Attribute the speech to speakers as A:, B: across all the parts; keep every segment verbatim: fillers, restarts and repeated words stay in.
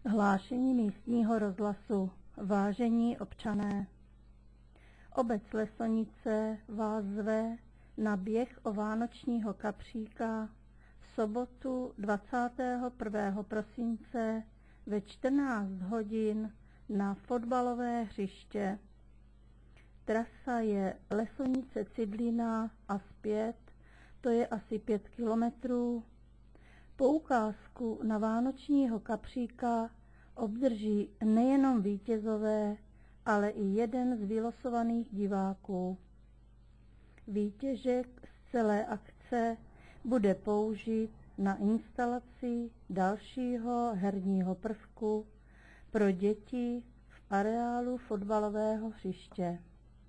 A: Hlášení místního rozhlasu. Vážení občané, obec Lesonice vás zve na běh o vánočního kapříka v sobotu dvacátého prvního prosince ve čtrnáct hodin na fotbalové hřiště. Trasa je Lesonice Cidlina a zpět, to je asi pět kilometrů. Poukázku na vánočního kapříka obdrží nejenom vítězové, ale i jeden z vylosovaných diváků. Výtěžek z celé akce bude použit na instalaci dalšího herního prvku pro děti v areálu fotbalového hřiště.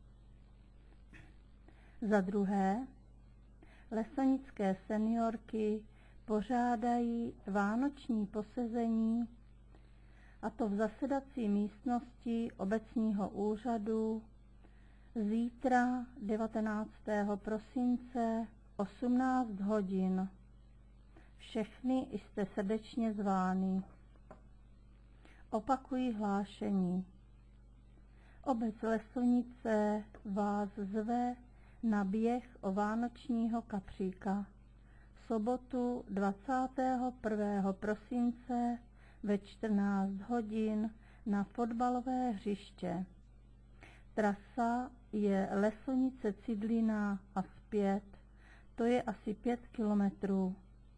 A: Za druhé, lesonické seniorky pořádají vánoční posezení, a to v zasedací místnosti obecního úřadu zítra devatenáctého prosince osmnáct hodin. Všechny jste srdečně zváni. Opakuji hlášení. Obec Lesonice vás zve na běh o vánočního kapříka v sobotu dvacátého prvního prosince ve čtrnáct hodin na fotbalové hřiště. Trasa je Lesonice Cidlina a zpět, to je asi pět kilometrů.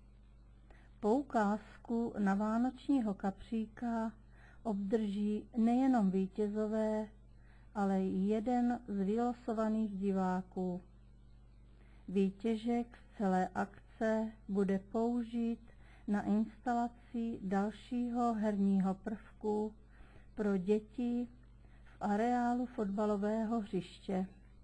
A: Poukázku na vánočního kapříka obdrží nejenom vítězové, ale i jeden z vylosovaných diváků. Výtěžek z celé akce bude použit na instalaci dalšího herního prvku pro děti v areálu fotbalového hřiště.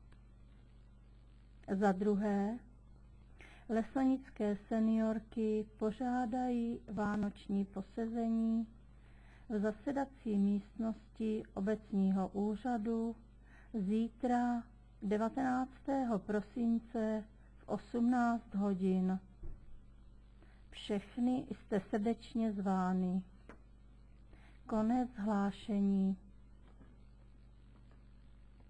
A: Za druhé, lesonické seniorky pořádají vánoční posezení v zasedací místnosti obecního úřadu zítra devatenáctého prosince v osmnáct hodin. Všechny jste srdečně zváni. Konec hlášení.